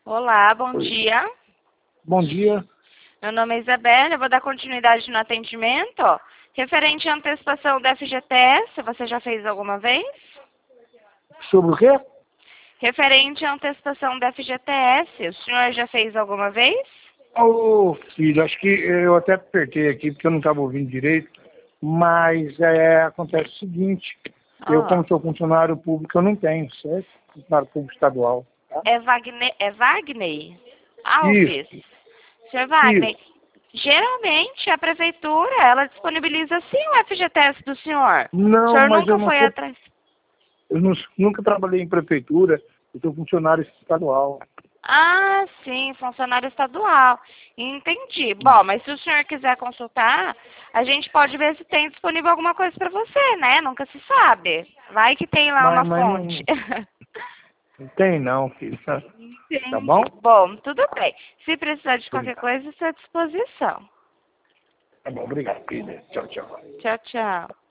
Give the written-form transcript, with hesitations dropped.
Olá, bom Oi. dia. Bom dia. Meu nome é Isabela, eu vou dar continuidade no atendimento. Referente à antecipação do FGTS, você já fez alguma vez? Sobre o quê? Referente à antecipação do FGTS, o senhor já fez alguma vez? Ô, filho, acho que eu até apertei aqui porque eu não estava ouvindo direito, mas acontece o seguinte, eu Ah, como sou funcionário público, eu não tenho, certo? Funcionário público estadual, tá? é Wagner Alves. Isso, Senhor Wagner, isso. geralmente a prefeitura, ela disponibiliza sim o FGTS do senhor. O Não, senhor mas eu nunca não foi sou, atrás? nunca trabalhei em prefeitura, eu sou funcionário estadual. Ah, sim, funcionário estadual. Entendi. Bom, mas se o senhor quiser consultar, a gente pode ver se tem disponível alguma coisa para você, né? Nunca se sabe. Vai que tem lá uma Mas fonte. não tem não, filho. Tá bom? Entendi. Bom, tudo bem. Se precisar de qualquer Obrigado. coisa, estou à disposição. Tá bom, obrigado, filho. Tchau, tchau. Tchau, tchau.